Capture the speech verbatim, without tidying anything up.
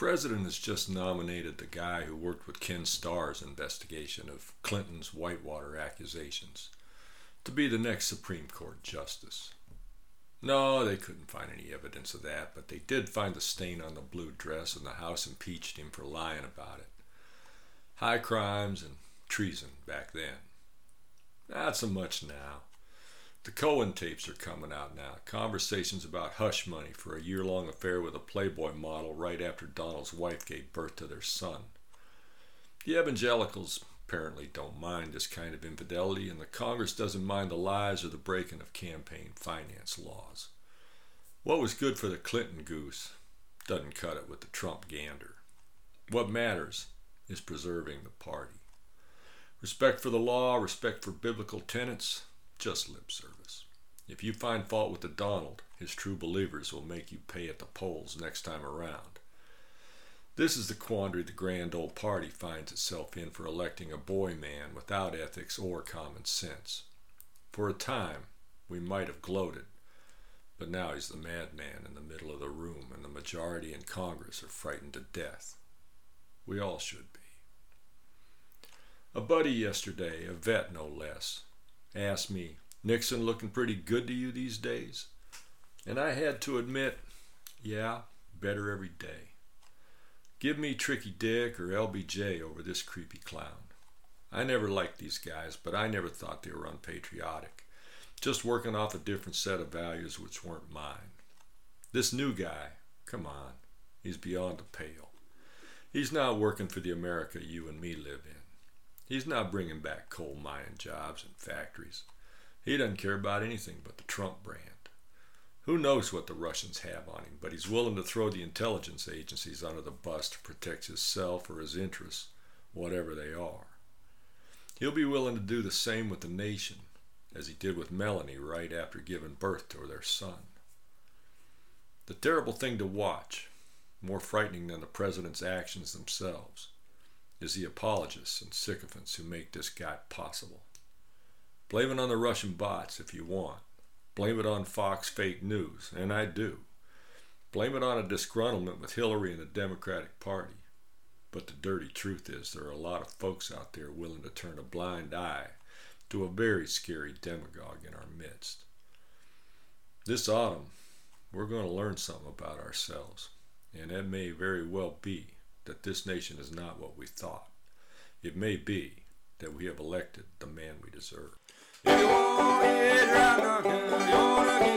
president has just nominated the guy who worked with Ken Starr's investigation of Clinton's Whitewater accusations to be the next Supreme Court justice. No, they couldn't find any evidence of that, but they did find the stain on the blue dress, and the House impeached him for lying about it. High crimes and treason back then. Not so much now. The Cohen tapes are coming out now. Conversations about hush money for a year-long affair with a Playboy model right after Donald's wife gave birth to their son. The evangelicals apparently don't mind this kind of infidelity, and the Congress doesn't mind the lies or the breaking of campaign finance laws. What was good for the Clinton goose doesn't cut it with the Trump gander. What matters is preserving the party. Respect for the law, respect for biblical tenets, just lip service. If you find fault with the Donald, his true believers will make you pay at the polls next time around. This is the quandary the grand old party finds itself in for electing a boy man without ethics or common sense. For a time, we might have gloated, but now he's the madman in the middle of the room, and the majority in Congress are frightened to death. We all should be. A buddy yesterday, a vet no less, asked me, "Nixon looking pretty good to you these days?" And I had to admit, yeah, better every day. Give me Tricky Dick or L B J over this creepy clown. I never liked these guys, but I never thought they were unpatriotic, just working off a different set of values which weren't mine. This new guy, come on, he's beyond the pale. He's not working for the America you and me live in. He's not bringing back coal mining jobs and factories. He doesn't care about anything but the Trump brand. Who knows what the Russians have on him, but he's willing to throw the intelligence agencies under the bus to protect himself or his interests, whatever they are. He'll be willing to do the same with the nation, as he did with Melanie right after giving birth to their son. The terrible thing to watch, more frightening than the president's actions themselves, is the apologists and sycophants who make this guy possible. Blame it on the Russian bots if you want. Blame it on Fox fake news, and I do. Blame it on a disgruntlement with Hillary and the Democratic Party. But the dirty truth is there are a lot of folks out there willing to turn a blind eye to a very scary demagogue in our midst. This autumn, we're going to learn something about ourselves, and it may very well be that this nation is not what we thought. It may be that we have elected the man we deserve. If you want it right, you wanna get